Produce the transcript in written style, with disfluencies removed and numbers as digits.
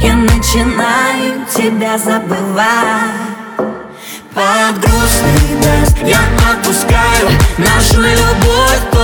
я начинаю тебя забывать. Под грустный дождь я отпускаю нашу любовь.